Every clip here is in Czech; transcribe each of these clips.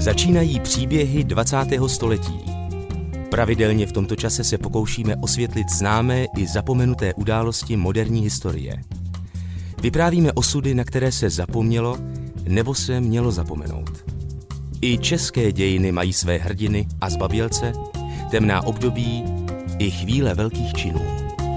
Začínají příběhy 20. století. Pravidelně v tomto čase se pokoušíme osvětlit známé i zapomenuté události moderní historie. Vyprávíme osudy, na které se zapomnělo nebo se mělo zapomenout. I české dějiny mají své hrdiny a zbabělce, temná období i chvíle velkých činů.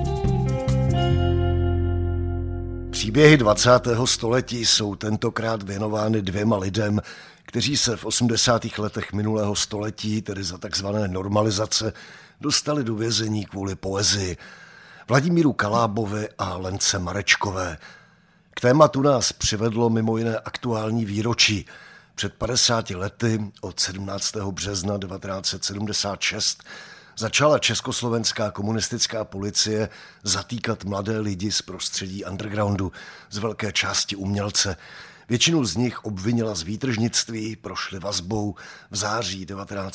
Příběhy 20. století jsou tentokrát věnovány dvěma lidem, kteří se v 80. letech minulého století, tedy za takzvané normalizace, dostali do vězení kvůli poezii. Vladimíru Kalábovi a Lence Marečkové. K tématu nás přivedlo mimo jiné aktuální výročí. Před 50 lety, od 17. března 1976, začala československá komunistická policie zatýkat mladé lidi z prostředí undergroundu, z velké části umělce. Většinu z nich obvinila z výtržnictví, prošli vazbou. V září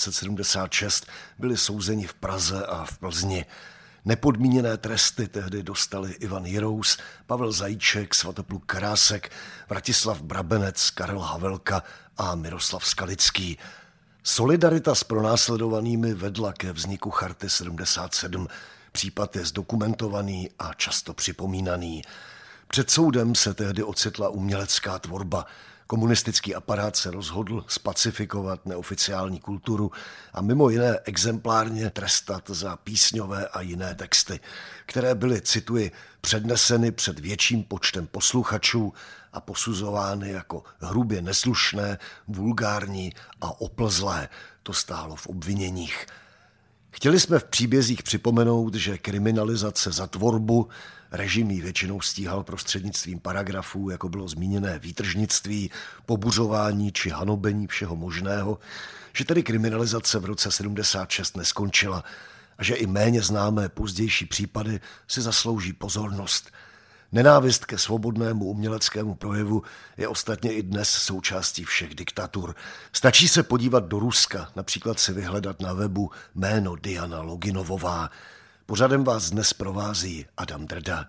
1976 byli souzeni v Praze a v Plzni. Nepodmíněné tresty tehdy dostali Ivan Jirous, Pavel Zajíček, Svatopluk Karásek, Vratislav Brabenec, Karel Havelka a Miroslav Skalický. Solidarita s pronásledovanými vedla ke vzniku Charty 77. Případ je zdokumentovaný a často připomínaný. Před soudem se tehdy ocitla umělecká tvorba. Komunistický aparát se rozhodl spacifikovat neoficiální kulturu a mimo jiné exemplárně trestat za písňové a jiné texty, které byly, cituji, předneseny před větším počtem posluchačů a posuzovány jako hrubě neslušné, vulgární a oplzlé. To stálo v obviněních. Chtěli jsme v příbězích připomenout, že kriminalizace za tvorbu režim ji většinou stíhal prostřednictvím paragrafů, jako bylo zmíněné výtržnictví, pobuřování či hanobení všeho možného, že tedy kriminalizace v roce 76 neskončila a že i méně známé pozdější případy si zaslouží pozornost. Nenávist ke svobodnému uměleckému projevu je ostatně i dnes součástí všech diktatur. Stačí se podívat do Ruska, například si vyhledat na webu jméno Diana Loginovová. Pořadem vás dnes provází Adam Drda.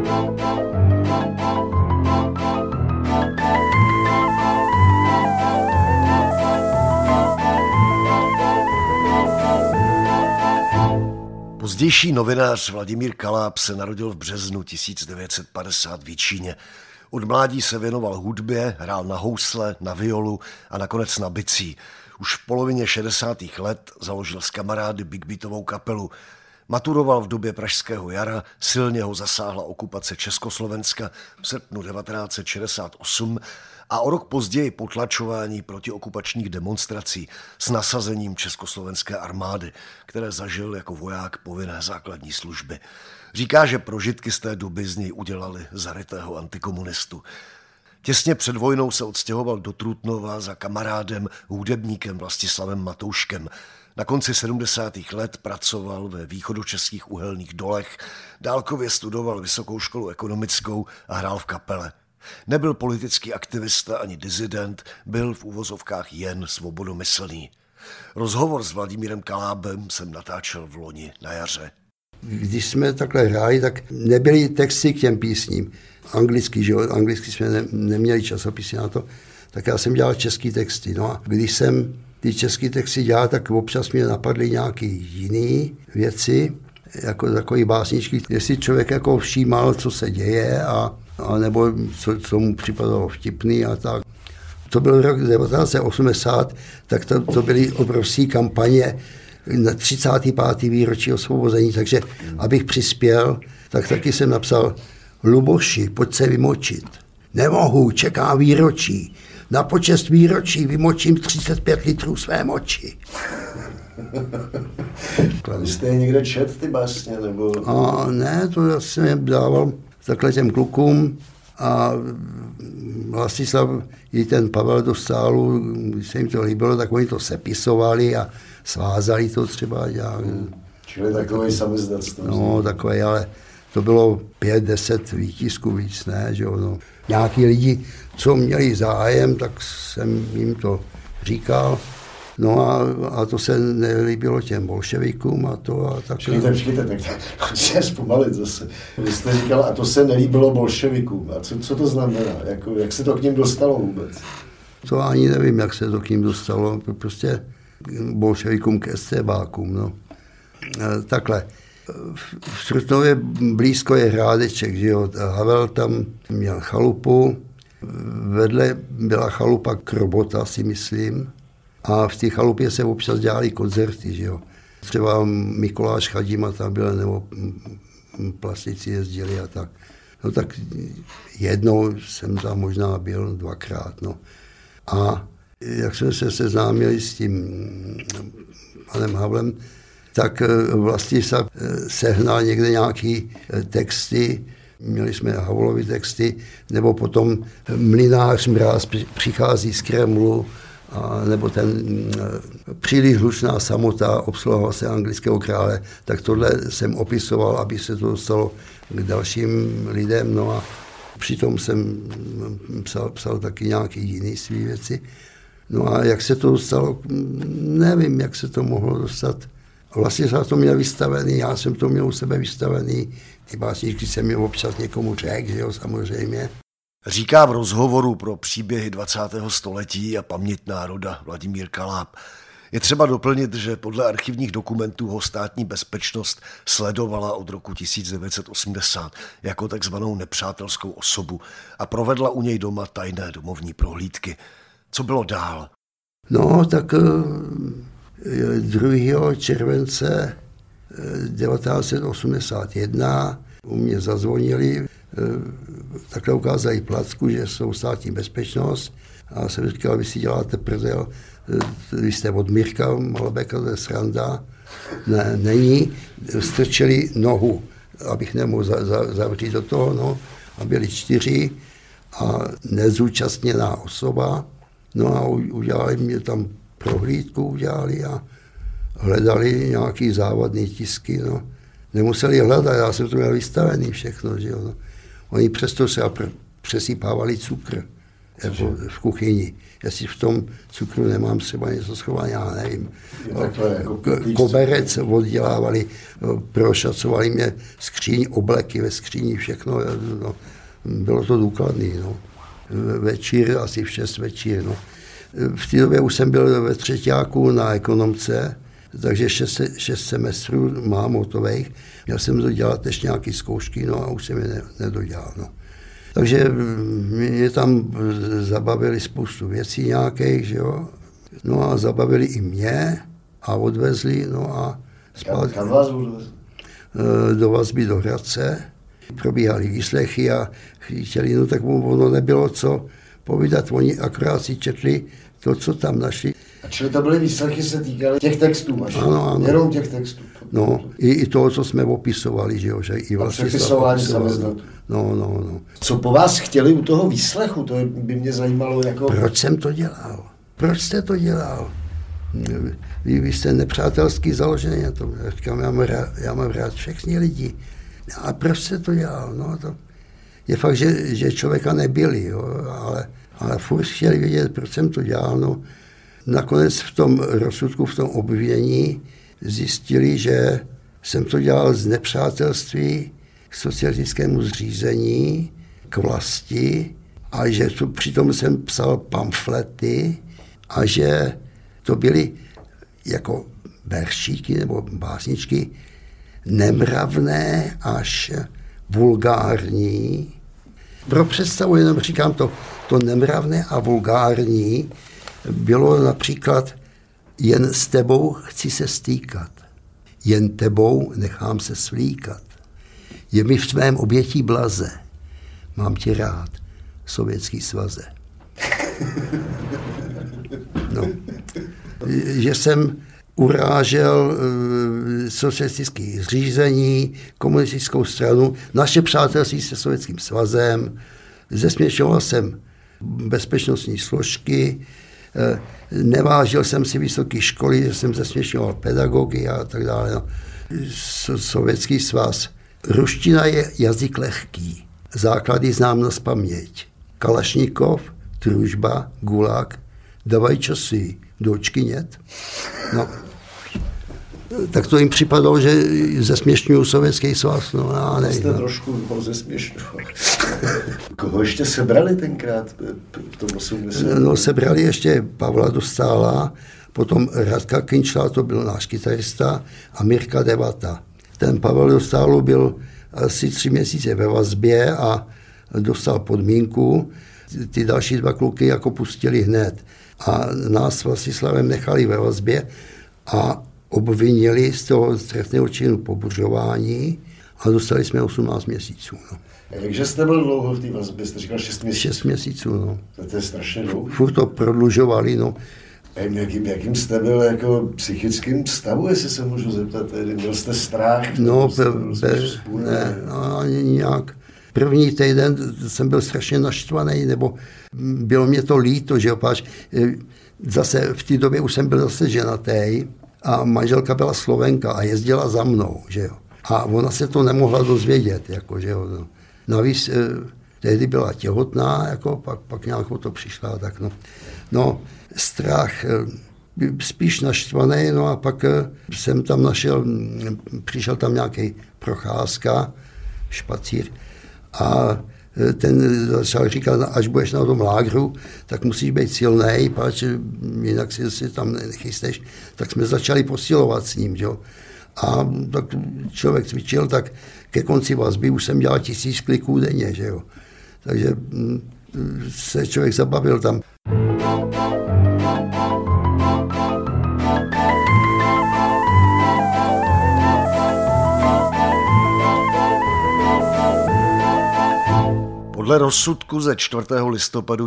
Pozdější novinář Vladimír Kaláb se narodil v březnu 1950 v Jičíně. Od mládí se věnoval hudbě, hrál na housle, na violu a nakonec na bicí. Už v polovině 60. let založil s kamarády big beatovou kapelu. Maturoval v době Pražského jara, silně ho zasáhla okupace Československa v srpnu 1968 a o rok později potlačování protiokupačních demonstrací s nasazením československé armády, které zažil jako voják povinné základní služby. Říká, že prožitky z té doby z něj udělali zarytého antikomunistu. Těsně před vojnou se odstěhoval do Trutnova za kamarádem, hudebníkem Vlastislavem Matouškem. Na konci 70. let pracoval ve východočeských uhelných dolech, dálkově studoval vysokou školu ekonomickou a hrál v kapele. Nebyl politický aktivista ani dizident, byl v uvozovkách jen svobodomyslný. Rozhovor s Vladimírem Kalábem jsem natáčel v loni na jaře. Když jsme takhle hráli, tak nebyly texty k těm písním. Anglicky, že jo? Anglicky jsme neměli časopisy na to, tak já jsem dělal český texty. No a když jsem ty český texty dělal, tak občas mě napadly nějaké jiné věci, jako takové básničky, jestli člověk jako všímal, co se děje, a nebo co mu připadalo vtipný a tak. To byl rok 1980, tak to byly obrovské kampaně na 35. výročí osvobození, takže abych přispěl, tak taky jsem napsal: Luboši, pojď se vymočit. Nemohu, čeká výročí. Na počest výročí vymočím 35 litrů své moči. Jste je někde čet, ty básně, nebo? Ne, to jsem dával takhle těm klukům a Vlastislav i ten Pavel do stálu, když se jim to líbilo, tak oni to sepisovali a svázali to třeba. Čili takový samizdat. No, takový, ale to bylo 5-10 výtisků víc, ne, že jo, no. Nějaký lidi, co měli zájem, tak jsem jim to říkal. No a to se nelíbilo těm bolševikům a to a tak. Počkejte, tak chci zpomalit zase. Vy jste říkal, a to se nelíbilo bolševikům. A co to znamená? Jak se to k ním dostalo vůbec? To ani nevím, jak se to k ním dostalo, prostě bolševikům k estébákům, no. Takhle. V Trutnově blízko je Hrádeček, že jo. Havel tam měl chalupu, vedle byla chalupa Krobota, si myslím, a v té chalupě se občas dělali koncerty, že jo. Třeba Mikuláš Chadima tam byl, nebo plastici jezdili a tak. No tak jednou jsem tam možná byl, 2krát, no. A jak jsme se seznámili s tím panem Havlem, tak vlastně se sehnal někde nějaký texty, měli jsme Havlovy texty, nebo potom Mlynář Mráz přichází z Kremlu, a nebo ten Příliš hlučná samota obsluhoval se anglického krále, tak tohle jsem opisoval, aby se to dostalo k dalším lidem, no a přitom jsem psal taky nějaké jiné své věci. No a jak se to dostalo, nevím, jak se to mohlo dostat. Vlastně jsem to měl vystavený, já jsem to měl u sebe vystavený, ty básničky jsem mi občas někomu řekl, že jo, samozřejmě. Říká v rozhovoru pro Příběhy 20. století a paměť národa Vladimír Kaláb. Je třeba doplnit, že podle archivních dokumentů ho státní bezpečnost sledovala od roku 1980 jako takzvanou nepřátelskou osobu a provedla u něj doma tajné domovní prohlídky. Co bylo dál? No, tak 2. července 1981 u mě zazvonili, takhle ukázali placku, že jsou státní bezpečnost a jsem říkal, vy si děláte prdel, vy jste od Mirka Malbeka, to je sranda. Ne, není, strčili nohu, abych nemohl zavřít do toho, no, a byli 4 a nezúčastněná osoba, no a udělali mě tam prohlídku, udělali a hledali nějaký závadný tisky, no. Nemuseli hledat, já jsem to měl vystavený všechno, že jo, no. Oni přesto se přesypávali cukr jako v kuchyni. Jestli v tom cukru nemám třeba něco schované, já nevím. Koberec oddělávali, prošacovali mě skříň, obleky ve skříni, všechno. No. Bylo to důkladný. No. Večír, asi v 6 večír. No. V té době už jsem byl ve třetíku na ekonomce, takže 6 semestrů mám hotových. Měl jsem dodělat ještě nějaké zkoušky, no a už jsem je nedodělal. No. Takže mě tam zabavili spoustu věcí nějakých, že jo. No a zabavili i mě a odvezli, no a zpátky. Kam vás odvezli? Do vazby do Hradce. Probíhaly výslechy a chtěli, no tak ono nebylo co povídat, oni akorát si četli to, co tam našli. A čili to byly výslechy, se týkaly těch textů, ano. Jenom těch textů. No, i toho, co jsme opisovali, že jo, že i vlastně přepisování samizdatů. No. Co po vás chtěli u toho výslechu, to by mě zajímalo jako... Proč jsem to dělal? Proč jste to dělal? Vy jste nepřátelský založený na tom. Já říkám, já mám rád všechny lidi. A proč jste to dělal? No, to je fakt, že člověka nebyli, jo, ale furt chtěli vědět, proč jsem to dělal. No, nakonec v tom rozsudku, v tom obvinění zjistili, že jsem to dělal z nepřátelství k socialistickému zřízení, k vlasti a že přitom jsem psal pamflety a že to byly jako veršíky nebo básničky nemravné až vulgární. Pro představu jenom říkám to nemravné a vulgární bylo například jen s tebou chci se stýkat, jen tebou nechám se svlíkat. Je mi v tvém obětí blaze, mám tě rád, Sovětský svaze. No. Že jsem urážel socialistické zřízení, komunistickou stranu, naše přátelství se Sovětským svazem, zesměšoval jsem bezpečnostní složky, nevážil jsem si vysoké školy, že jsem zesměšňoval pedagogy a tak dále. No. Sovětský svaz. Ruština je jazyk lehký. Základy znám nazpaměť. Kalašnikov, Družba, Gulag, davaj časy, dočky nět. No. Tak to jim připadalo, že zesměšňuju Sovětský svaz. No, já nevím. Jste trošku zesměšňoval. Koho ještě sebrali tenkrát v tom 80? No, sebrali ještě Pavla Dostála, potom Radka Kinčla, to byl náš kytarista, a Mirka Devata. Ten Pavel Dostálu byl asi 3 měsíce ve vazbě a dostal podmínku. Ty další 2 kluky jako pustili hned. A nás s Vlastislavem nechali ve vazbě a obvinili z toho trestného činu pobuřování a dostali jsme 18 měsíců. No. Jakže jste byl dlouho v té vazbě? Jste říkal 6 měsíců? 6 měsíců, no. To je strašně dlouho. Furt to prodlužovali, no. Jakým jste byl jako psychickým stavu, jestli se můžu zeptat? Měl jste strach? No, ani nějak. První týden jsem byl strašně naštvaný, nebo bylo mě to líto, že opáč. Zase v té době už jsem byl zase ženatý a manželka byla Slovenka a jezdila za mnou, že jo. A ona se to nemohla dozvědět, jako, že jo. No. Navíc tehdy byla těhotná, jako, pak nějak o to přišla, tak no. No, strach, spíš naštvaný, no a pak jsem tam přišel tam nějaký Procházka, špacír, a ten začal říkat, až budeš na tom lágru, tak musíš být silnej, protože jinak si tam nechysteš. Tak jsme začali posilovat s ním, jo. A tak člověk cvičil, tak ke konci vazby už jsem dělal 1000 kliků denně, že jo. Takže se člověk zabavil tam. Podle rozsudku ze 4. listopadu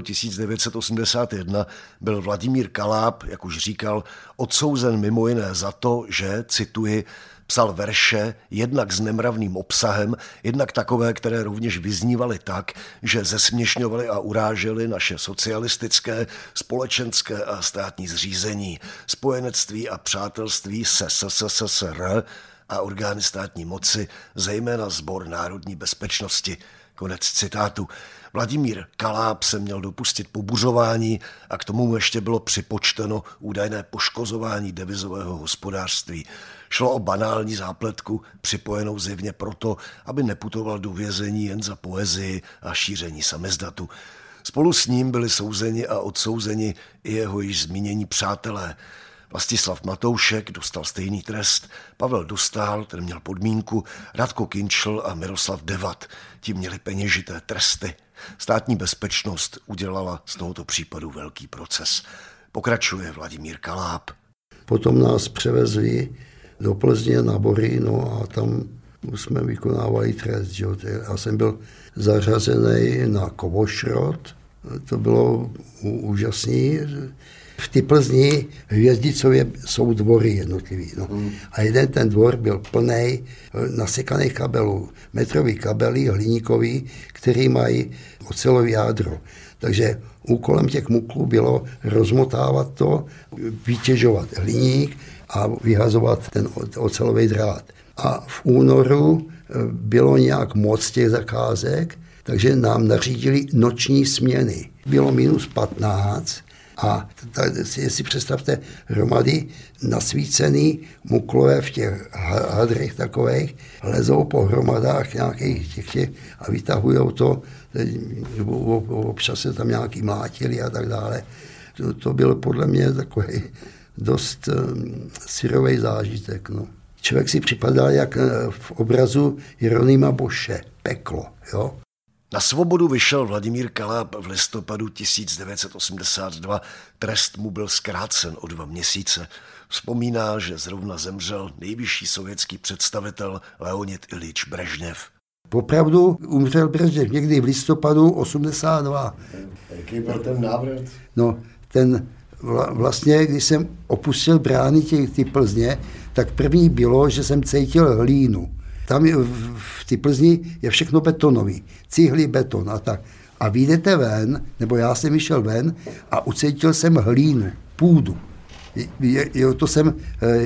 1981 byl Vladimír Kaláb, jak už říkal, odsouzen mimo jiné za to, že, cituji, psal verše jednak s nemravným obsahem, jednak takové, které rovněž vyznívaly tak, že zesměšňovaly a urážely naše socialistické, společenské a státní zřízení, spojenectví a přátelství se SSSR a orgány státní moci, zejména Sbor národní bezpečnosti. Konec citátu. Vladimír Kaláb se měl dopustit pobuřování a k tomu ještě bylo připočteno údajné poškozování devizového hospodářství. Šlo o banální zápletku, připojenou zjevně proto, aby neputoval do vězení jen za poezii a šíření samizdatu. Spolu s ním byli souzeni a odsouzeni i jeho již zmínění přátelé. Vlastislav Matoušek dostal stejný trest, Pavel Dostál, ten měl podmínku, Radko Kinčl a Miroslav Devat, ti měli peněžité tresty. Státní bezpečnost udělala z tohoto případu velký proces. Pokračuje Vladimír Kaláb. Potom nás převezli do Plzně na Bory, no a tam jsme vykonávali trest. Že? Já jsem byl zařazený na Kovošrot, to bylo úžasný. V té Plzni v Hvězdicově jsou dvory jednotlivý. No. A jeden ten dvor byl plný nasekaných kabelů, metrový kabely, hliníkový, který mají ocelový jádro. Takže úkolem těch muklů bylo rozmotávat to, vytěžovat hliník a vyhazovat ten ocelový drát. A v únoru bylo nějak moc těch zakázek, takže nám nařídili noční směny. Bylo -15 a si představte hromady nasvícený muklové v těch hadrech takových, lezou po hromadách nějakých těch a vytahujou to, občas se tam nějaký mlátili a tak dále. To byl podle mě takový dost syrový zážitek. No. Člověk si připadal jak v obrazu Jeronýma Boše, Peklo, jo. Na svobodu vyšel Vladimír Kaláb v listopadu 1982. Trest mu byl zkrácen o 2 měsíce. Vzpomíná, že zrovna zemřel nejvyšší sovětský představitel Leonid Ilič Brežněv. Popravdu umřel Brežněv někdy v listopadu 82. Jaký byl ten návrat? No, vlastně, když jsem opustil brány ty Plzně, tak první bylo, že jsem cítil hlínu. Tam v té Plzni je všechno betonový, cihly, beton a tak. A vyjdete ven, nebo já jsem vyšel ven a ucítil jsem hlínu, půdu. To jsem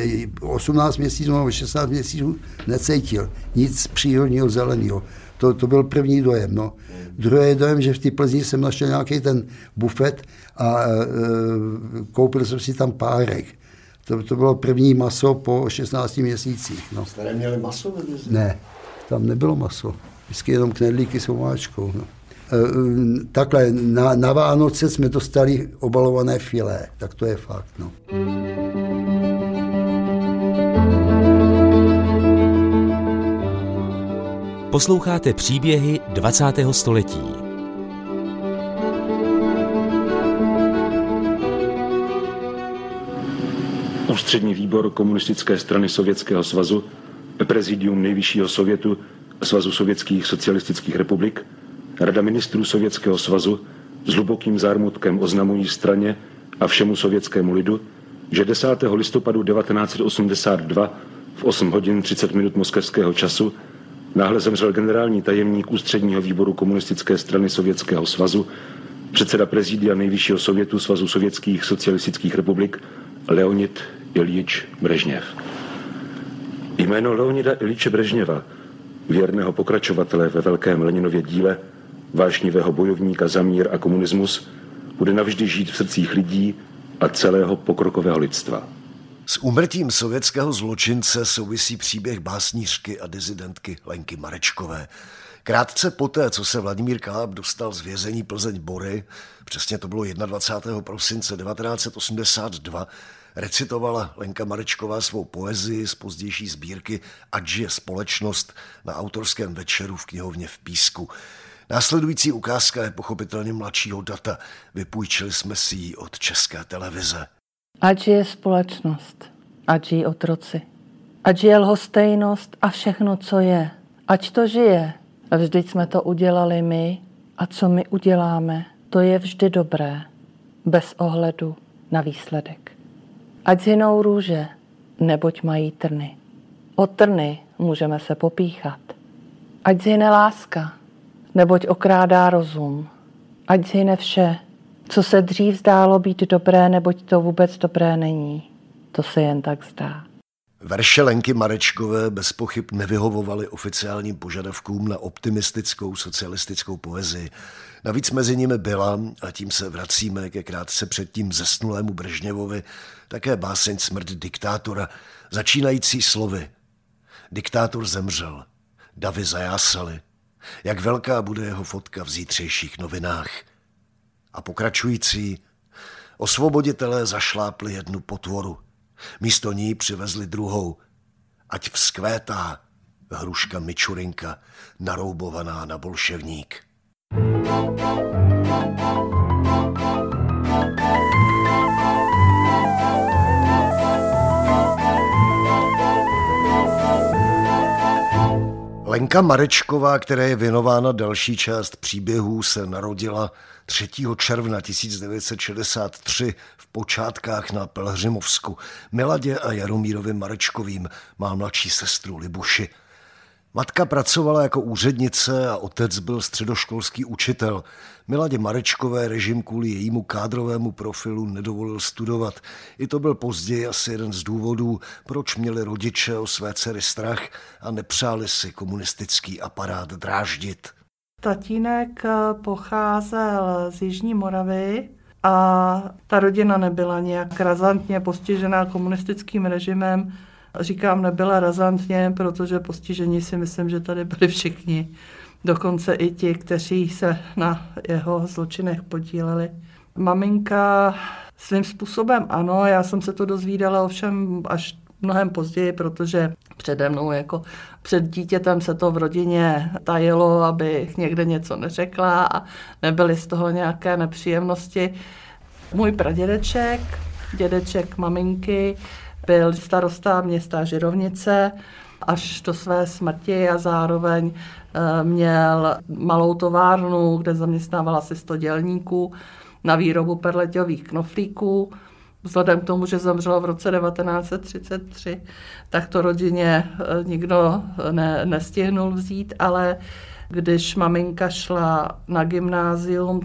18 měsíců nebo 16 měsíců necítil. Nic přírodního zeleného. To byl první dojem. No. Druhý dojem, že v té Plzni jsem našel nějaký ten bufet a koupil jsem si tam párek. To bylo první maso po 16 měsících. No. Jste neměli maso? Ne, tam nebylo maso. Vždycky jenom knedlíky s omáčkou. No. Takhle, na Vánoce jsme dostali obalované filé, tak to je fakt, no. Posloucháte příběhy 20. století. Ústřední výbor Komunistické strany Sovětského svazu, prezidium Nejvyššího sovětu Svazu sovětských socialistických republik, Rada ministrů Sovětského svazu s hlubokým zármutkem oznamují straně a všemu sovětskému lidu, že 10. listopadu 1982 v 8 hodin 30 minut moskevského času náhle zemřel generální tajemník Ústředního výboru Komunistické strany Sovětského svazu, předseda prezidia Nejvyššího sovětu Svazu sovětských socialistických republik Leonid Iljič Brežněv. Jméno Leonida Iljiče Brežněva, věrného pokračovatele ve velkém Leninově díle, vášnivého bojovníka za mír a komunismus, bude navždy žít v srdcích lidí a celého pokrokového lidstva. S úmrtím sovětského zločince souvisí příběh básnířky a dizidentky Lenky Marečkové. Krátce poté, co se Vladimír Kaláb dostal z vězení Plzeň-Bory, přesně to bylo 21. prosince 1982, recitovala Lenka Marečková svou poezii z pozdější sbírky Ať je společnost na autorském večeru v knihovně v Písku. Následující ukázka je pochopitelně mladšího data. Vypůjčili jsme si ji od České televize. Ať je společnost, ať žijí otroci, ať je lhostejnost a všechno, co je. Ať to žije. Vždyť jsme to udělali my a co my uděláme, to je vždy dobré, bez ohledu na výsledek. Ať zhynou růže, neboť mají trny. O trny můžeme se popíchat. Ať zhyne láska, neboť okrádá rozum. Ať zhyne vše, co se dřív zdálo být dobré, neboť to vůbec dobré není. To se jen tak zdá. Verše Lenky Marečkové bez pochyb nevyhovovaly oficiálním požadavkům na optimistickou socialistickou poezii. Navíc mezi nimi byla, a tím se vracíme ke krátce předtím zesnulému Brežněvovi, také báseň Smrt diktátora, začínající slovy. Diktátor zemřel, davy zajásaly. Jak velká bude jeho fotka v zítřejších novinách. A pokračující, osvoboditelé zašlápli jednu potvoru. Místo ní přivezli druhou. Ať vzkvétá hruška Mičurinka, naroubovaná na bolševník. Lenka Marečková, které je věnována další část příběhů, se narodila 3. června 1963 v Počátkách na Pelhřimovsku. Miladě a Jaromírovi Marečkovým, má mladší sestru Libuši. Matka pracovala jako úřednice a otec byl středoškolský učitel. Miladě Marečkové režim kvůli jejímu kádrovému profilu nedovolil studovat. I to byl později asi jeden z důvodů, proč měli rodiče o své dcery strach a nepřáli si komunistický aparát dráždit. Tatínek pocházel z Jižní Moravy a ta rodina nebyla nějak razantně postižená komunistickým režimem. Říkám, nebyla razantně, protože postižení si myslím, že tady byli všichni. Dokonce i ti, kteří se na jeho zločinech podíleli. Maminka svým způsobem ano, já jsem se to dozvídala ovšem až mnohem později, protože přede mnou jako před dítětem se to v rodině tajilo, abych někde něco neřekla a nebyly z toho nějaké nepříjemnosti. Můj pradědeček, dědeček maminky, byl starosta města Žirovnice až do své smrti a zároveň měl malou továrnu, kde zaměstnával asi 100 dělníků na výrobu perleťových knoflíků. Vzhledem k tomu, že zemřel v roce 1933, tak to rodině nikdo nestihnul vzít, ale když maminka šla na gymnázium,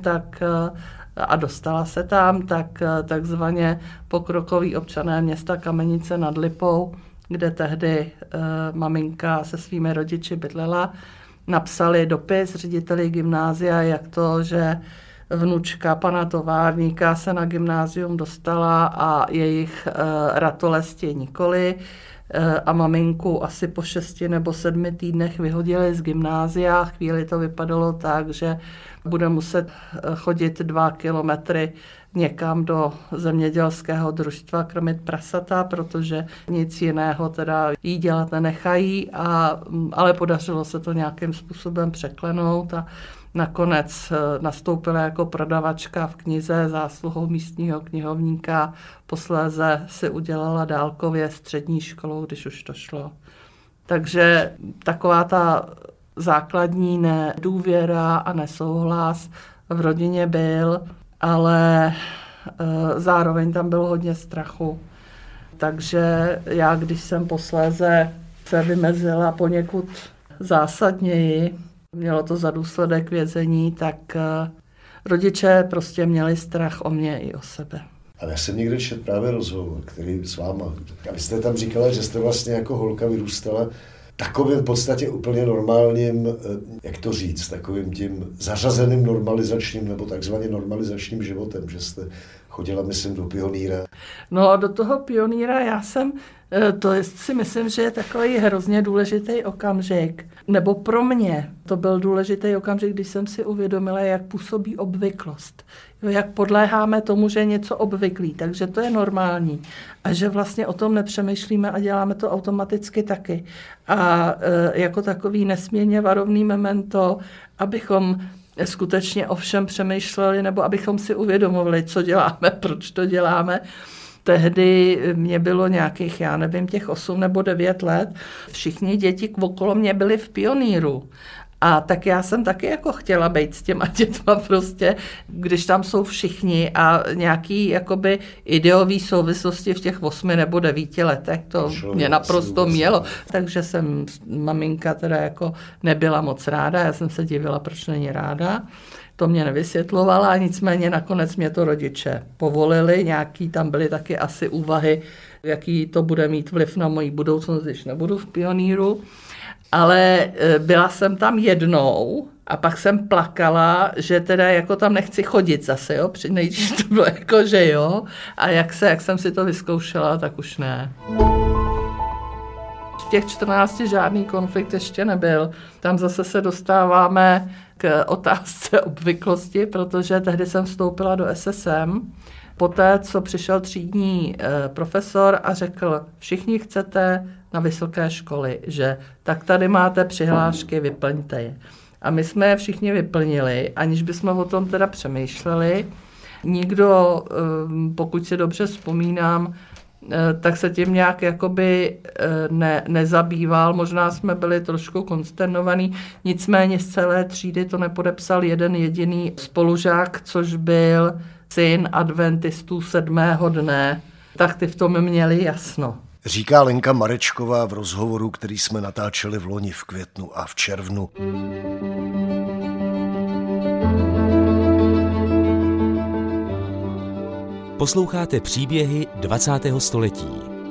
a dostala se tam, tak takzvaně pokrokoví občané města Kamenice nad Lipou, kde tehdy maminka se svými rodiči bydlela, napsali dopis řediteli gymnázia, jak to, že vnučka pana továrníka se na gymnázium dostala a jejich ratolesti nikoli, a maminku asi po 6 nebo 7 týdnech vyhodili z gymnázia. Chvíli to vypadalo tak, že bude muset chodit 2 kilometry někam do zemědělského družstva krmit prasata, protože nic jiného teda jí dělat nenechají, ale podařilo se to nějakým způsobem překlenout a nakonec nastoupila jako prodavačka v knize zásluhou místního knihovníka, posléze si udělala dálkově střední školu, když už to šlo. Takže taková ta základní nedůvěra a nesouhlas v rodině byl, ale zároveň tam bylo hodně strachu. Takže já, když jsem posléze se vymezila poněkud zásadněji, mělo to za důsledek vězení, tak rodiče prostě měli strach o mě i o sebe. Ale já jsem někde četl právě rozhovor, který s váma. A vy jste tam říkala, že jste vlastně jako holka vyrůstala takovým v podstatě úplně normálním, jak to říct, takovým tím zařazeným normalizačním nebo takzvaně normalizačním životem, že jste chodila, myslím, do pionýra. No a do toho pionýra to si myslím, že je takový hrozně důležitý okamžik. Nebo pro mě to byl důležitý okamžik, když jsem si uvědomila, jak působí obvyklost. Jak podléháme tomu, že je něco obvyklý, takže to je normální. A že vlastně o tom nepřemýšlíme a děláme to automaticky taky. A jako takový nesmírně varovný memento, abychom skutečně o všem přemýšleli, nebo abychom si uvědomovali, co děláme, proč to děláme. Tehdy mě bylo nějakých, já nevím, těch 8 nebo 9 let. Všichni děti okolo mě byli v pionýru. A tak já jsem taky jako chtěla být s těma dětma prostě, když tam jsou všichni a nějaký jakoby ideový souvislosti v těch 8 nebo 9 letech, to mě naprosto mělo. Takže jsem maminka teda jako nebyla moc ráda, já jsem se divila, proč není ráda. To mě nevysvětlovala, nicméně nakonec mě to rodiče povolili, nějaký tam byly taky asi úvahy, jaký to bude mít vliv na moji budoucnost, když nebudu v pionýru. Ale byla jsem tam jednou a pak jsem plakala, že teda jako tam nechci chodit zase, jo, nejdřív to bylo jako, že jo, a jak jsem si to vyzkoušela, tak už ne. V těch 14 žádný konflikt ještě nebyl. Tam zase se dostáváme k otázce obvyklosti, protože tehdy jsem vstoupila do SSM. Poté, co přišel třídní profesor a řekl, všichni chcete na vysoké školy, že tak tady máte přihlášky, vyplňte je. A my jsme je všichni vyplnili, aniž bychom o tom teda přemýšleli. Nikdo, pokud si dobře vzpomínám, tak se tím nějak jakoby nezabýval. Možná jsme byli trošku konsternovaní, nicméně z celé třídy to nepodepsal jeden jediný spolužák, což byl syn adventistů 7. dne, tak ty v tom měli jasno. Říká Lenka Marečková v rozhovoru, který jsme natáčeli v loni v květnu a v červnu. Posloucháte příběhy 20. století.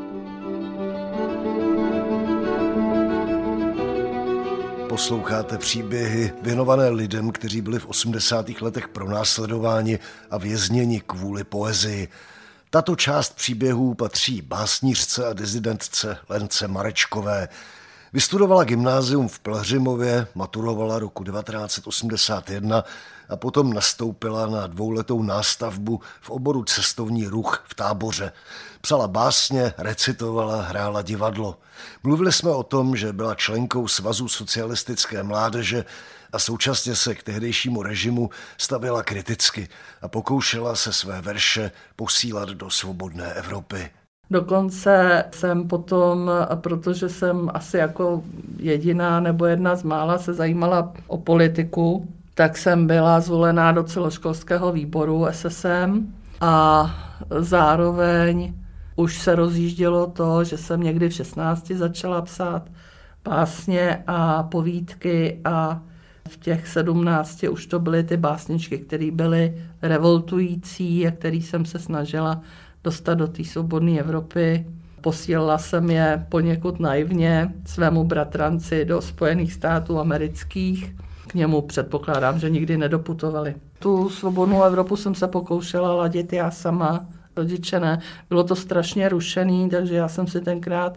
Posloucháte příběhy věnované lidem, kteří byli v 80. letech pronásledováni a vězněni kvůli poezii. Tato část příběhů patří básnířce a dizidentce Lence Marečkové. Vystudovala gymnázium v Pelhřimově, maturovala roku 1981 a potom nastoupila na 2letou nástavbu v oboru cestovní ruch v Táboře. Psala básně, recitovala, hrála divadlo. Mluvili jsme o tom, že byla členkou Svazu socialistické mládeže a současně se k tehdejšímu režimu stavěla kriticky a pokoušela se své verše posílat do svobodné Evropy. Dokonce jsem potom, protože jsem asi jako jediná nebo jedna z mála se zajímala o politiku, tak jsem byla zvolená do celoškolského výboru SSM a zároveň už se rozjíždělo to, že jsem někdy v 16 začala psát básně a povídky a v těch 17 už to byly ty básničky, které byly revoltující a které jsem se snažila dostat do té svobodné Evropy. Posílala jsem je poněkud naivně svému bratranci do Spojených států amerických. K němu předpokládám, že nikdy nedoputovali. Tu svobodnou Evropu jsem se pokoušela ladit já sama, rodiče ne. Bylo to strašně rušený, takže já jsem si tenkrát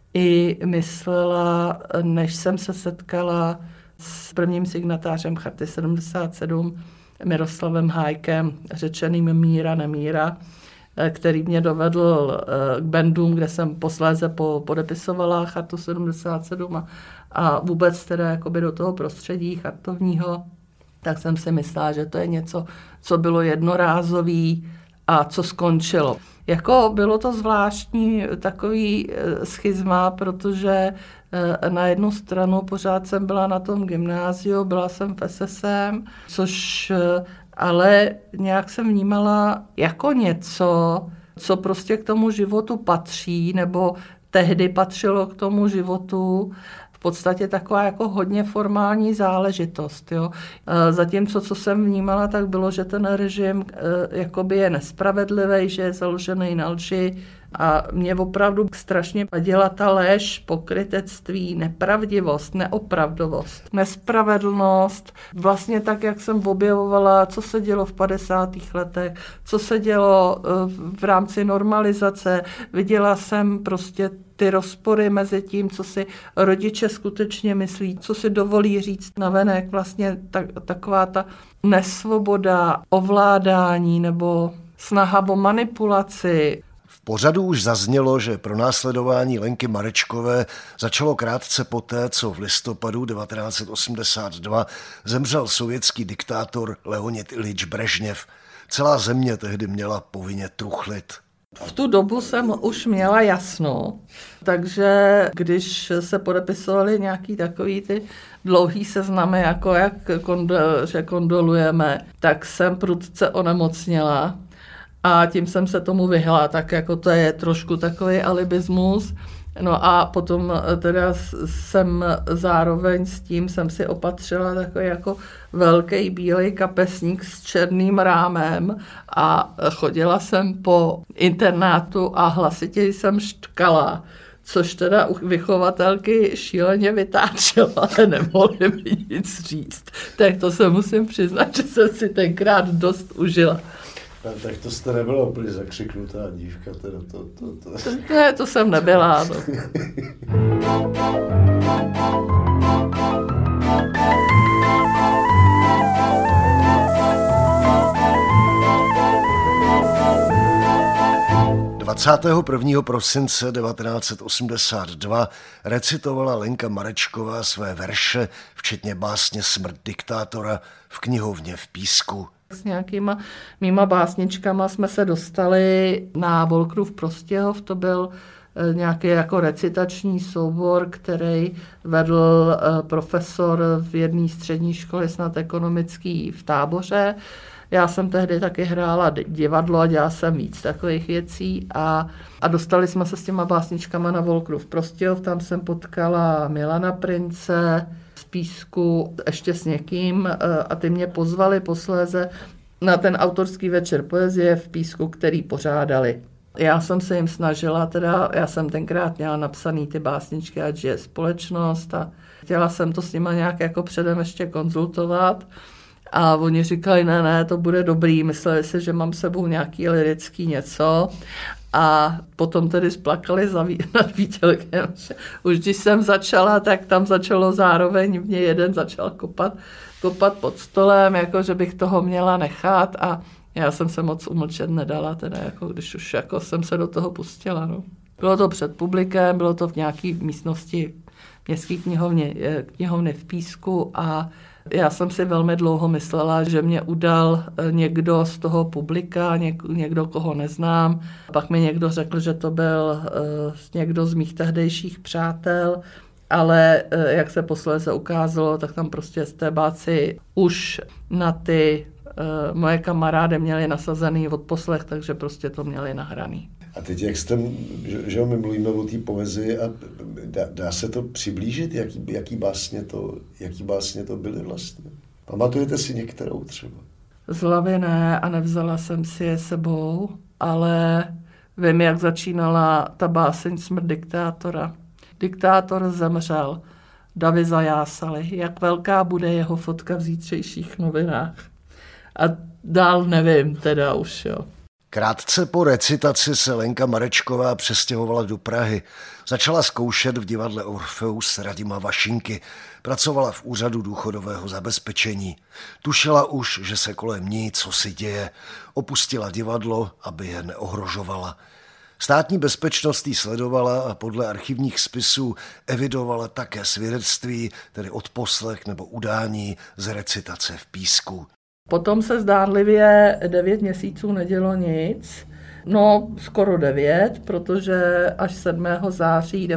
i myslela, než jsem se setkala s prvním signatářem Charty 77, Miroslavem Hájkem, řečeným Míra nemíra, který mě dovedl k Bendům, kde jsem posléze podepisovala Chartu 77 a vůbec teda jakoby do toho prostředí chartovního, tak jsem si myslela, že to je něco, co bylo jednorázový a co skončilo. Jako bylo to zvláštní takový schizma, protože na jednu stranu pořád jsem byla na tom gymnáziu, byla jsem v SSM, což ale nějak jsem vnímala jako něco, co prostě k tomu životu patří, nebo tehdy patřilo k tomu životu, v podstatě taková jako hodně formální záležitost. Jo. Zatímco, co jsem vnímala, tak bylo, že ten režim jakoby je nespravedlivý, že je založený na lži a mě opravdu strašně vadila ta lež, pokrytectví, nepravdivost, neopravdovost, nespravedlnost. Vlastně tak, jak jsem objevovala, co se dělo v 50. letech, co se dělo v rámci normalizace. Viděla jsem prostě ty rozpory mezi tím, co si rodiče skutečně myslí, co si dovolí říct navenek, vlastně taková ta nesvoboda, ovládání nebo snaha o manipulaci. V pořadu už zaznělo, že pronásledování Lenky Marečkové začalo krátce poté, co v listopadu 1982 zemřel sovětský diktátor Leonid Iljič Brežněv. Celá země tehdy měla povinně truchlit. V tu dobu jsem už měla jasno, takže když se podepisovaly nějaký takový ty dlouhý seznamy, jako že kondolujeme, tak jsem prudce onemocněla a tím jsem se tomu vyhla, tak jako to je trošku takový alibismus. No a potom teda jsem zároveň s tím jsem si opatřila takový jako velký bílej kapesník s černým rámem a chodila jsem po internátu a hlasitě jsem štkala, což teda u vychovatelky šíleně vytáčela, ale nemohli mi nic říct. Tak to se musím přiznat, že jsem si tenkrát dost užila. Tak to jste nebyla úplně zakřiknutá dívka, teda to. Ne, to jsem nebyla, no. – 21. prosince 1982 recitovala Lenka Marečková své verše, včetně básně Smrt diktátora, v knihovně v Písku. S nějakýma mýma básničkama jsme se dostali na Volkrův Prostějov, to byl nějaký jako recitační soubor, který vedl profesor v jedné střední školy, snad ekonomický, v Táboře. Já jsem tehdy taky hrála divadlo a dělala jsem víc takových věcí a dostali jsme se s těma básničkama na Volkrův Prostějov, tam jsem potkala Milana Prince z Písku ještě s někým a ty mě pozvali posléze na ten autorský večer poezie v Písku, který pořádali. Já jsem se jim snažila, já jsem tenkrát měla napsaný ty básničky, ať je společnost a chtěla jsem to s nima nějak jako předem ještě konzultovat. A oni říkali, ne, to bude dobrý, mysleli si, že mám sebou nějaký lirický něco a potom tedy splakali nad výtělkem. Už když jsem začala, tak tam začalo zároveň, mě jeden začal kopat pod stolem, jako že bych toho měla nechat a já jsem se moc umlčet nedala, teda jako když už jako jsem se do toho pustila. No. Bylo to před publikem, bylo to v nějaké místnosti městské knihovny v Písku a já jsem si velmi dlouho myslela, že mě udal někdo z toho publika, někdo, koho neznám. Pak mi někdo řekl, že to byl někdo z mých tehdejších přátel, ale jak se posléze ukázalo, tak tam prostě estébáci už na ty moje kamarády měli nasazený odposlech, takže prostě to měli nahraný. A teď, jak jste, že my mluvíme o té poezii a dá se to přiblížit, jaký básně to byly vlastně? Pamatujete si některou třeba? Z hlavy ne a nevzala jsem si je sebou, ale vím, jak začínala ta báseň Smrt diktátora. Diktátor zemřel, davy zajásaly, jak velká bude jeho fotka v zítřejších novinách. A dál nevím teda už, jo. Krátce po recitaci se Lenka Marečková přestěhovala do Prahy. Začala zkoušet v divadle Orfeus Radima Vašinky. Pracovala v úřadu důchodového zabezpečení. Tušila už, že se kolem ní cosi děje. Opustila divadlo, aby je neohrožovala. Státní bezpečnost jí sledovala a podle archivních spisů evidovala také svědectví, tedy odposlech nebo udání z recitace v Písku. Potom se zdánlivě 9 měsíců nedělo nic, no skoro 9, protože až 7. září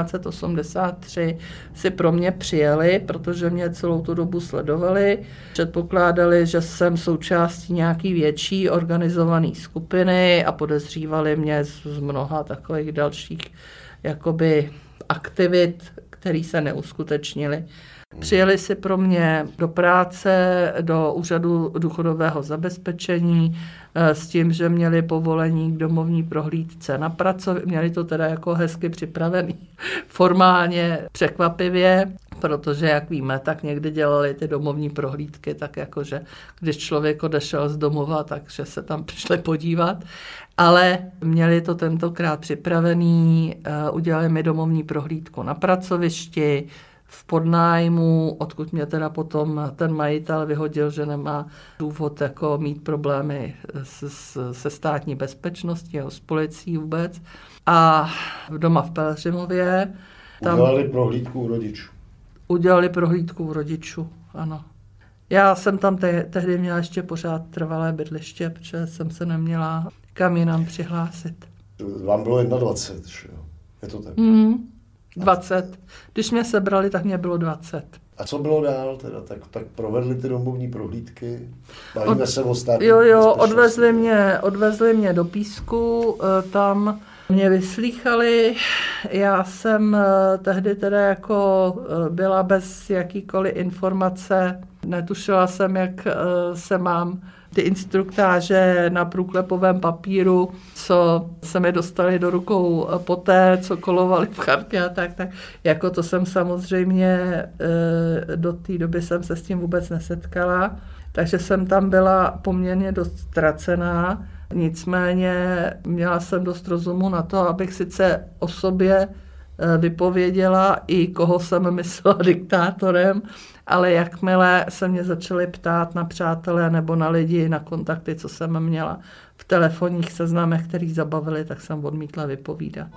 1983 si pro mě přijeli, protože mě celou tu dobu sledovali. Předpokládali, že jsem součástí nějaký větší organizované skupiny a podezřívali mě z mnoha takových dalších jakoby aktivit, které se neuskutečnily. Přijeli si pro mě do práce, do úřadu důchodového zabezpečení s tím, že měli povolení k domovní prohlídce na pracovišti. Měli to teda jako hezky připravený formálně, překvapivě, protože, jak víme, tak někdy dělali ty domovní prohlídky, tak jakože když člověk odešel z domova, takže se tam přišli podívat. Ale měli to tentokrát připravený, udělali mi domovní prohlídku na pracovišti, v podnájmu, odkud mě teda potom ten majitel vyhodil, že nemá důvod jako mít problémy se státní bezpečností a s policií vůbec. A doma v Pelhřimově. Udělali prohlídku u rodičů. Udělali prohlídku u rodičů, ano. Já jsem tam tehdy měla ještě pořád trvalé bydliště, protože jsem se neměla kam jinam přihlásit. Vám bylo 21, že jo? Je to tak? 20. Když mě sebrali, tak mě bylo 20. A co bylo dál teda? Tak provedli ty domovní prohlídky? Bavíme se o státní Jo, odvezli mě do Písku, tam mě vyslýchali. Já jsem tehdy teda jako byla bez jakýkoliv informace. Netušila jsem, jak se mám ty instruktáže na průklepovém papíru, co se mi dostali do rukou poté, co kolovali v chartě a tak. Jako to jsem samozřejmě do té doby jsem se s tím vůbec nesetkala. Takže jsem tam byla poměrně dost ztracená. Nicméně měla jsem dost rozumu na to, abych sice o sobě vypověděla i koho jsem myslela diktátorem, ale jakmile se mě začali ptát na přátelé nebo na lidi, na kontakty, co jsem měla v telefonních seznamech, který zabavili, tak jsem odmítla vypovídat.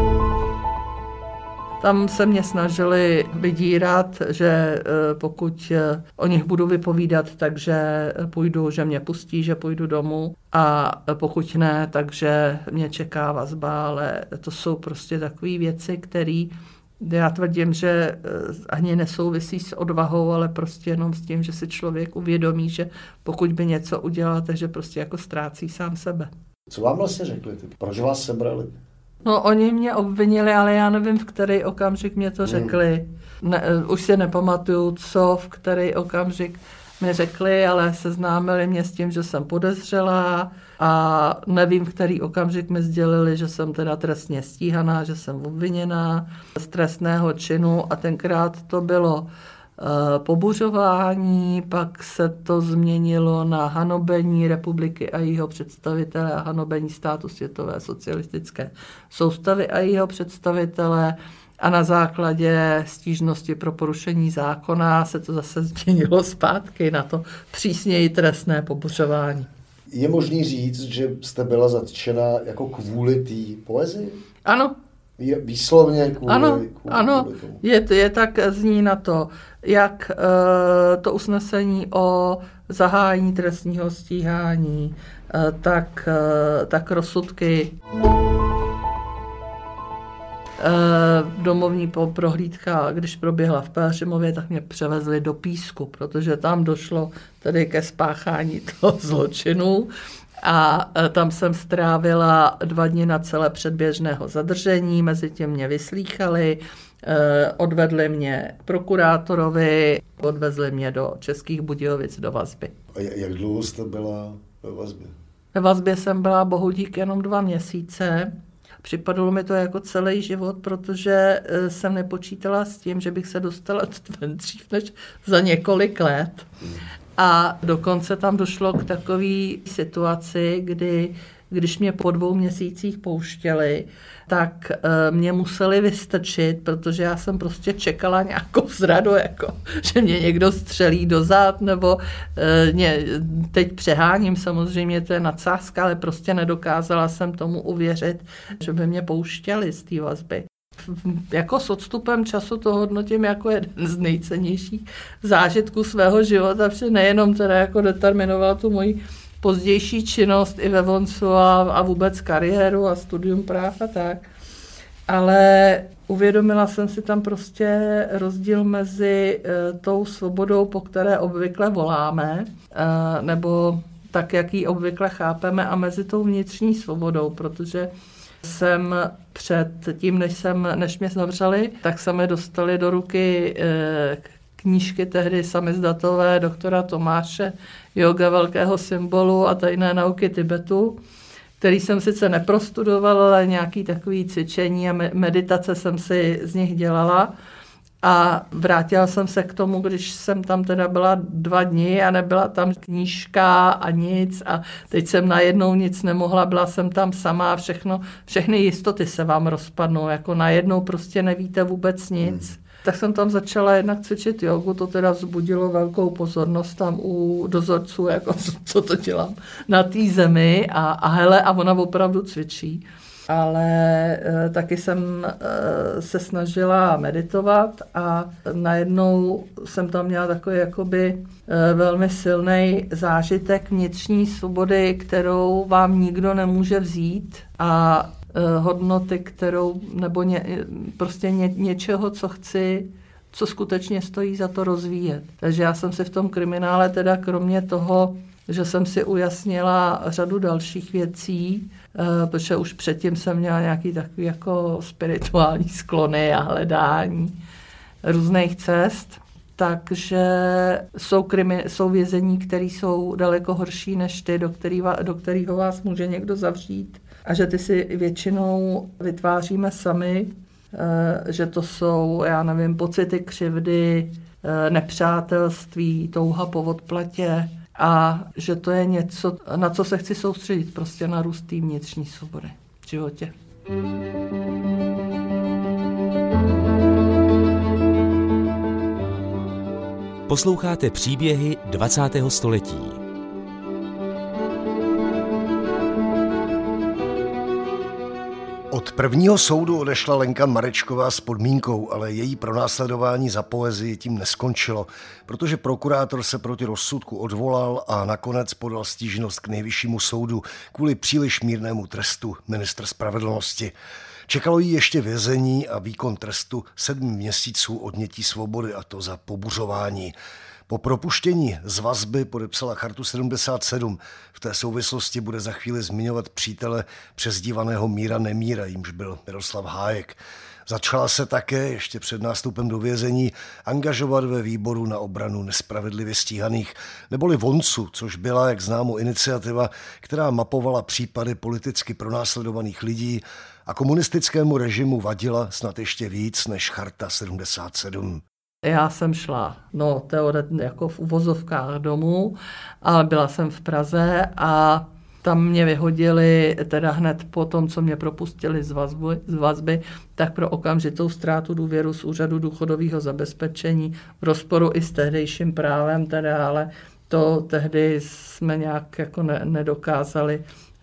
Tam se mě snažili vydírat, že pokud o nich budu vypovídat, takže půjdu, že mě pustí, že půjdu domů a pokud ne, takže mě čeká vazba, ale to jsou prostě takové věci, které já tvrdím, že ani nesouvisí s odvahou, ale prostě jenom s tím, že si člověk uvědomí, že pokud by něco udělal, takže prostě jako ztrácí sám sebe. Co vám vlastně řekli? Proč vás sebrali? No, oni mě obvinili, ale já nevím, v který okamžik mě to řekli. Už si nepamatuju, v který okamžik mi řekli, ale seznámili mě s tím, že jsem podezřelá a nevím, v který okamžik mi sdělili, že jsem teda trestně stíhaná, že jsem obviněná z trestného činu a tenkrát to bylo pobuřování, pak se to změnilo na hanobení republiky a jejího představitele a hanobení státu světové socialistické soustavy a jejího představitele a na základě stížnosti pro porušení zákona se to zase změnilo zpátky na to přísněji trestné pobuřování. Je možný říct, že jste byla zatčena jako kvůli té poezii? Ano. Je výslovně kvůli Ano, je tak zní na to, jak to usnesení o zahájení trestního stíhání, tak rozsudky. Domovní prohlídka, když proběhla v Pelhřimově, tak mě převezli do Písku, protože tam došlo tedy ke spáchání toho zločinu. A tam jsem strávila 2 dny na celé předběžného zadržení, mezi tím mě vyslýchali, odvedli mě k prokurátorovi, odvezli mě do Českých Budějovic do vazby. A jak dlouho jste byla ve vazbě? Ve vazbě jsem byla bohudík jenom 2 měsíce. Připadalo mi to jako celý život, protože jsem nepočítala s tím, že bych se dostala ven dřív než za několik let. A dokonce tam došlo k takové situaci, když mě po 2 měsících pouštěli, tak mě museli vystrčit, protože já jsem prostě čekala nějakou zradu, jako, že mě někdo střelí do zad, nebo teď přeháním, samozřejmě to je nadsázka, ale prostě nedokázala jsem tomu uvěřit, že by mě pouštěli z té vazby. Jako s odstupem času to hodnotím jako jeden z nejcennějších zážitků svého života, protože nejenom teda jako determinoval tu moji pozdější činnost i ve Voncu a vůbec kariéru a studium práv a tak, ale uvědomila jsem si tam prostě rozdíl mezi tou svobodou, po které obvykle voláme, nebo tak, jak ji obvykle chápeme, a mezi tou vnitřní svobodou, protože jsem před tím, než mě zavřeli, tak se mi dostali do ruky knížky tehdy samizdatové doktora Tomáše Yoga velkého symbolu a tajné nauky Tibetu, který jsem sice neprostudovala, ale nějaký takový cvičení a meditace jsem si z nich dělala. A vrátila jsem se k tomu, když jsem tam teda byla 2 dny a nebyla tam knížka a nic a teď jsem najednou nic nemohla, byla jsem tam sama a všechny jistoty se vám rozpadnou, jako najednou prostě nevíte vůbec nic. Tak jsem tam začala jednak cvičit jogu, to teda vzbudilo velkou pozornost tam u dozorců, jako co to dělám na té zemi a ona opravdu cvičí. Ale taky jsem se snažila meditovat a najednou jsem tam měla takový jakoby velmi silný zážitek vnitřní svobody, kterou vám nikdo nemůže vzít a hodnoty, kterou, nebo prostě něčeho, co chci, co skutečně stojí za to rozvíjet. Takže já jsem si v tom kriminále teda kromě toho, že jsem si ujasnila řadu dalších věcí, protože už předtím jsem měla nějaký takový jako spirituální sklony a hledání různých cest, takže jsou vězení, které jsou daleko horší než ty, do kterého vás může někdo zavřít a že ty si většinou vytváříme sami, že to jsou, já nevím, pocity křivdy, nepřátelství, touha po odplatě, a že to je něco, na co se chci soustředit, prostě na růst té vnitřní svobody v životě. Posloucháte příběhy 20. století. Od prvního soudu odešla Lenka Marečková s podmínkou, ale její pronásledování za poezii tím neskončilo, protože prokurátor se proti rozsudku odvolal a nakonec podal stížnost k Nejvyššímu soudu kvůli příliš mírnému trestu ministra spravedlnosti. Čekalo jí ještě vězení a výkon trestu 7 měsíců odnětí svobody, a to za pobuřování. Po propuštění z vazby podepsala Chartu 77. V té souvislosti bude za chvíli zmiňovat přítele přezdívaného Míra Nemíra, jímž byl Miroslav Hájek. Začala se také ještě před nástupem do vězení angažovat ve výboru na obranu nespravedlivě stíhaných, neboli Voncu, což byla, jak známo, iniciativa, která mapovala případy politicky pronásledovaných lidí a komunistickému režimu vadila snad ještě víc než Charta 77. Já jsem šla, jako v uvozovkách domů, ale byla jsem v Praze a tam mě vyhodili teda hned po tom, co mě propustili z vazby, tak pro okamžitou ztrátu důvěru z úřadu důchodového zabezpečení v rozporu i s tehdejším právem, teda, ale to tehdy jsme nějak jako nedokázali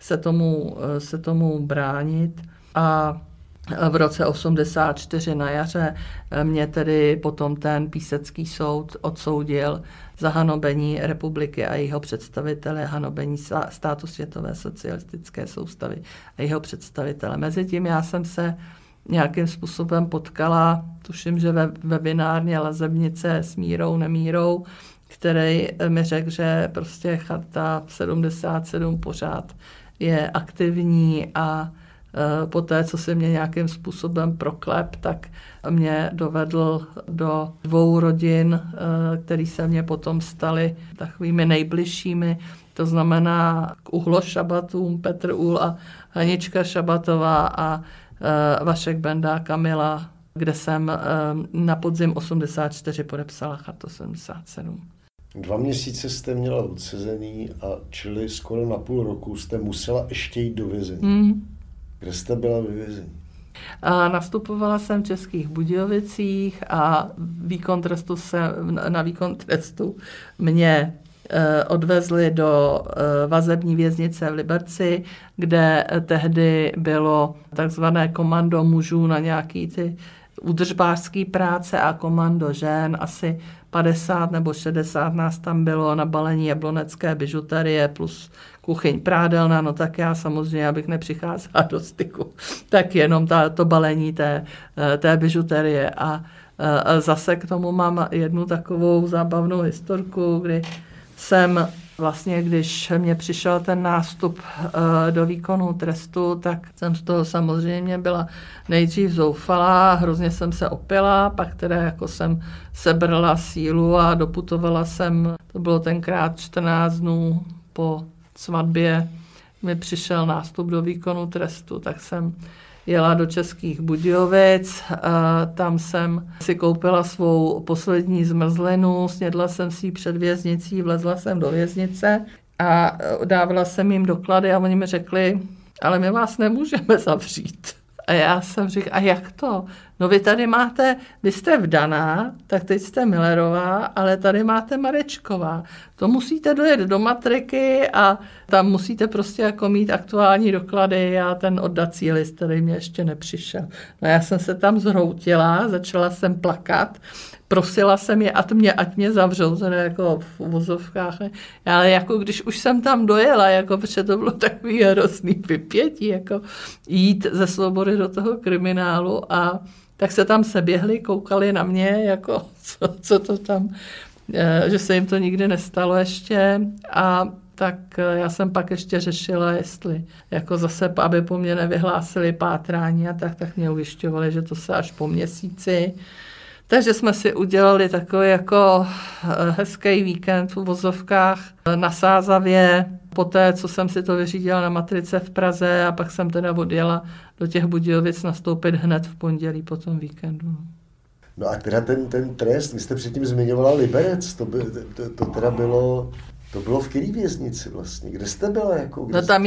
se tomu bránit. A v roce 84 na jaře mě tedy potom ten Písecký soud odsoudil za hanobení republiky a jeho představitele, hanobení státu světové socialistické soustavy a jeho představitele. Mezitím já jsem se nějakým způsobem potkala, tuším, že ve webinárně Lazebnice s Mírou Nemírou, který mi řekl, že prostě Charta 77 pořád je aktivní a poté, co se mě nějakým způsobem proklep, tak mě dovedl do 2 rodin, které se mě potom staly takovými nejbližšími. To znamená k Uhlo Šabatům, Petr Uhl a Hanička Šabatová a Vašek Benda Kamila, kde jsem na podzim 84 podepsala Chartu 77. 2 měsíce jste měla odsezený a čili skoro na půl roku jste musela ještě jít do vězení. Kde jste byla ve vězení? Nastupovala jsem v Českých Budějovicích a na výkon trestu mě odvezli do vazební věznice v Liberci, kde tehdy bylo takzvané komando mužů na nějaký ty údržbářský práce a komando žen. Asi 50 nebo 60 nás tam bylo na balení jablonecké bižuterie plus kuchyň prádelna, no tak já samozřejmě, abych nepřicházela do styku, tak jenom to balení té bižuterie. A zase k tomu mám jednu takovou zábavnou historku, kdy jsem vlastně, když mě přišel ten nástup do výkonu trestu, tak jsem z toho samozřejmě byla nejdřív zoufalá, hrozně jsem se opila, pak teda jako jsem sebrala sílu a doputovala jsem, to bylo tenkrát 14 dnů po svatbě, mi přišel nástup do výkonu trestu, tak jsem jela do Českých Budějovic, tam jsem si koupila svou poslední zmrzlinu, snědla jsem si ji před věznicí, vlezla jsem do věznice a dávala jsem jim doklady a oni mi řekli, ale my vás nemůžeme zavřít. A já jsem říkala, a jak to? No vy jste vdaná, tak teď jste Millerová, ale tady máte Marečková. To musíte dojet do matriky a tam musíte prostě jako mít aktuální doklady a ten oddací list, který mě ještě nepřišel. No já jsem se tam zhroutila, začala jsem plakat, prosila jsem je, ať mě zavřou, teda jako v uvozovkách, ale jako když už jsem tam dojela, jako protože to bylo takový hrozný vypětí, jako jít ze svobody do toho kriminálu a tak se tam seběhli, koukali na mě, jako co to tam, že se jim to nikdy nestalo ještě a tak já jsem pak ještě řešila, jestli jako zase, aby po mně nevyhlásili pátrání a tak mě ujišťovali, že to se až po měsíci. Takže jsme si udělali takový jako hezký víkend v uvozovkách na Sázavě, poté, co jsem si to vyřídila na matrice v Praze a pak jsem teda odjela do těch Budějovic nastoupit hned v pondělí po tom víkendu. No a teda ten trest, vy jste předtím zmiňovala Liberec, to teda bylo... To bylo v které věznici vlastně? Kde jste byla? No tam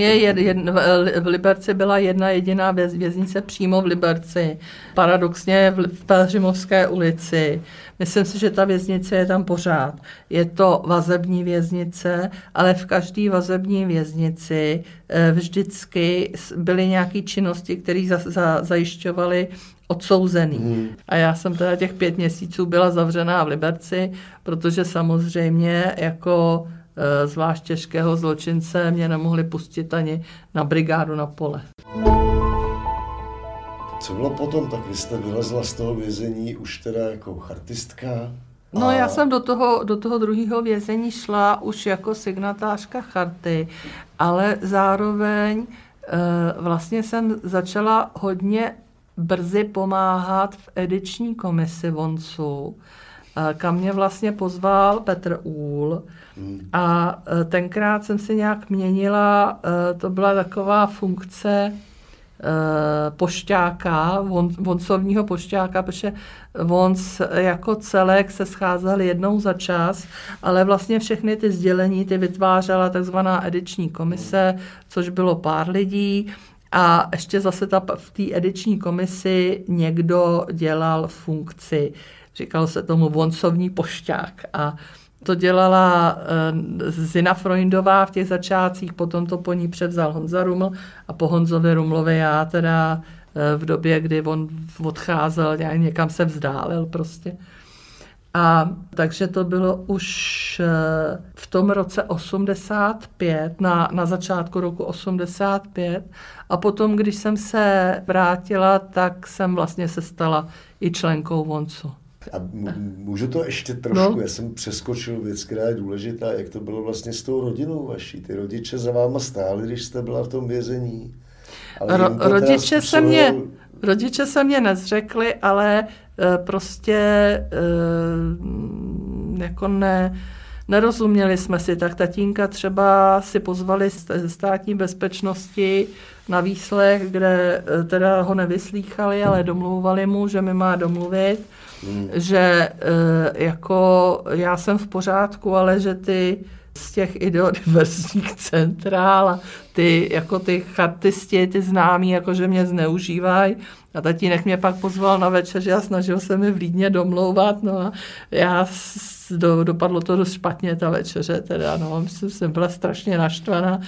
v Liberci byla jedna jediná věznice přímo v Liberci. Paradoxně v Pelhřimovské ulici. Myslím si, že ta věznice je tam pořád. Je to vazební věznice, ale v každé vazební věznici vždycky byly nějaké činnosti, které zajišťovaly odsouzený. A já jsem teda těch 5 měsíců byla zavřená v Liberci, protože samozřejmě jako zvlášť těžkého zločince mě nemohli pustit ani na brigádu na pole. Co bylo potom? Tak vy jste vylezla z toho vězení už teda jako chartistka? No já jsem do toho druhého vězení šla už jako signatářka charty, ale zároveň vlastně jsem začala hodně brzy pomáhat v ediční komisi Voncu, kam mě vlastně pozval Petr Úhl a tenkrát jsem si nějak měnila, to byla taková funkce pošťáka, voncovního pošťáka, protože Vonc jako celek se scházel jednou za čas, ale vlastně všechny ty sdělení ty vytvářela takzvaná ediční komise, což bylo pár lidí. A ještě zase v té ediční komisi někdo dělal funkci, říkalo se tomu voncovní pošťák. A to dělala Zina Freundová v těch začátcích, potom to po ní převzal Honza Ruml a po Honzovi Rumlovi já teda v době, kdy on odcházel, někam se vzdálil prostě. A takže to bylo už v tom roce 85, na začátku roku 85. A potom, když jsem se vrátila, tak jsem vlastně se stala i členkou Voncu. A můžu to ještě trošku, no. Já jsem přeskočil věc, která je důležitá, jak to bylo vlastně s tou rodinou vaší. Ty rodiče za váma stáli, když jste byla v tom vězení. Rodiče se mě nezřekli, ale prostě jako Nerozuměli jsme si, tak tatínka třeba si pozvali ze státní bezpečnosti na výslech, kde teda ho nevyslýchali, ale domlouvali mu, že mi má domluvit, že jako já jsem v pořádku, ale že ty z těch ideodiverzních centrál a ty chartisti, ty známí, jakože mě zneužívají. A tatínek mě pak pozval na večeři a snažil se mi vlídně domlouvat, no a dopadlo to dost špatně, ta večeře, teda, no, jsem byla strašně naštvaná.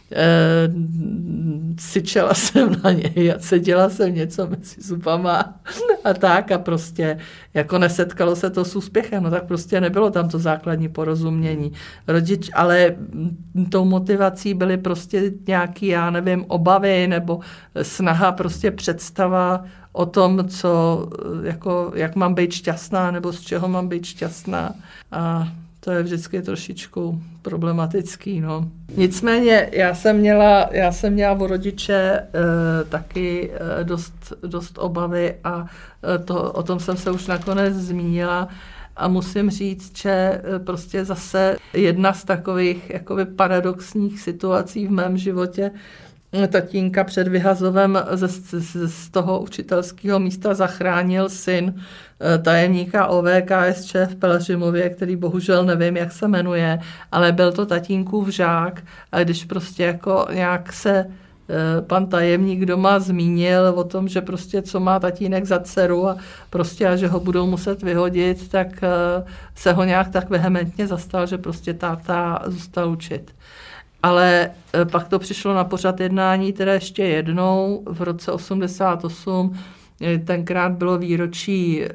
Syčela jsem na něj a cedila jsem něco mezi zubama a tak a prostě jako nesetkalo se to s úspěchem, no tak prostě nebylo tam to základní porozumění. Ale tou motivací byly prostě nějaký, já nevím, obavy nebo snaha, prostě představa o tom, jak mám být šťastná nebo z čeho mám být šťastná a to je vždycky trošičku problematický, no. Nicméně já jsem měla o rodiče taky dost obavy a o tom jsem se už nakonec zmínila a musím říct, že prostě zase jedna z takových jakoby paradoxních situací v mém životě, tatínka před vyhazovem z toho učitelského místa zachránil syn tajemníka OVKSČ v Pelhřimově, který bohužel nevím, jak se jmenuje, ale byl to tatínkův žák a když prostě jako nějak se pan tajemník doma zmínil o tom, že prostě co má tatínek za dceru a prostě a že ho budou muset vyhodit, tak se ho nějak tak vehementně zastal, že prostě táta zůstal učit. Ale pak to přišlo na pořad jednání teda ještě jednou v roce 88. Tenkrát bylo výročí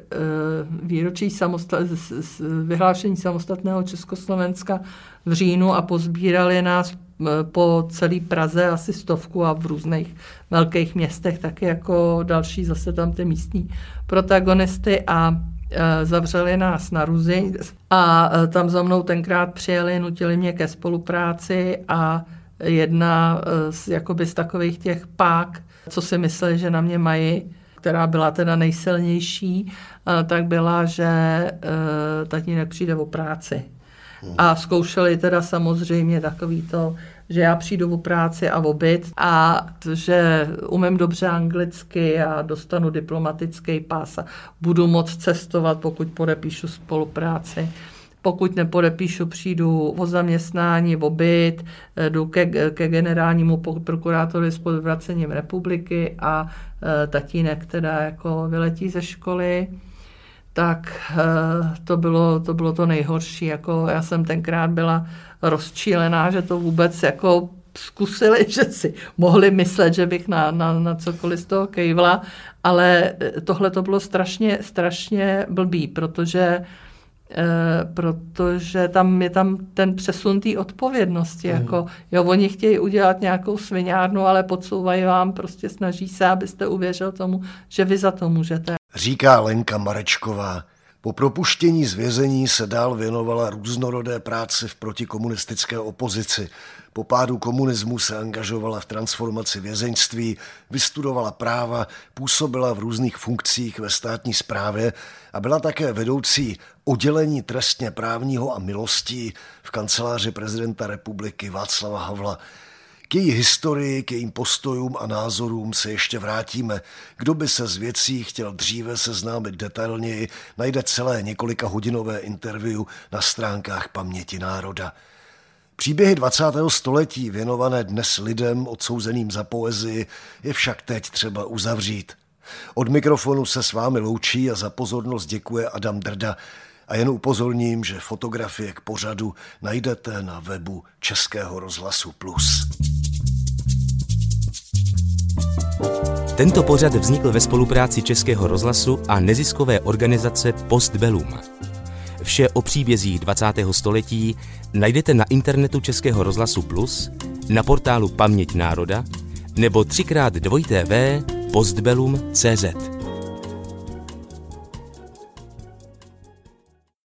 vyhlášení samostatného Československa v říjnu a pozbírali nás po celé Praze asi 100 a v různých velkých městech taky jako další zase tam ty místní protagonisty a zavřeli nás na Ruzi a tam za mnou tenkrát přijeli, nutili mě ke spolupráci a jedna z takových těch pák, co si mysleli, že na mě mají, která byla teda nejsilnější, tak byla, že tatínek přijde o práci. A zkoušeli teda samozřejmě takový to, že já přijdu o práci a o byt a že umím dobře anglicky a dostanu diplomatický pás a budu moct cestovat, pokud podepíšu spolupráci. Pokud nepodepíšu, přijdu o zaměstnání, o byt, jdu ke generálnímu prokurátorovi s podvracením republiky a tatínek teda jako vyletí ze školy. Tak to bylo to nejhorší. Jako já jsem tenkrát byla rozčílená, že to vůbec jako zkusili, že si mohli myslet, že bych na cokoliv z toho kejvla, ale tohle to bylo strašně blbý, protože tam je tam ten přesun té odpovědnosti. Jako, jo, oni chtějí udělat nějakou sviňárnu, ale podsouvají vám, prostě snaží se, abyste uvěřil tomu, že vy za to můžete. Říká Lenka Marečková. Po propuštění z vězení se dál věnovala různorodé práci v protikomunistické opozici. Po pádu komunismu se angažovala v transformaci vězeňství, vystudovala práva, působila v různých funkcích ve státní správě a byla také vedoucí oddělení trestně právního a milostí v kanceláři prezidenta republiky Václava Havla. K její historii, k jejím postojům a názorům se ještě vrátíme. Kdo by se s věcí chtěl dříve seznámit detailněji, najde celé několikahodinové interview na stránkách Paměti národa. Příběhy 20. století věnované dnes lidem odsouzeným za poezii je však teď třeba uzavřít. Od mikrofonu se s vámi loučí a za pozornost děkuje Adam Drda. A jen upozorním, že fotografie k pořadu najdete na webu Českého rozhlasu Plus. Tento pořad vznikl ve spolupráci Českého rozhlasu a neziskové organizace Postbellum. Vše o příbězích 20. století najdete na internetu Českého rozhlasu Plus, na portálu Paměť národa nebo 3x2 postbellum.cz.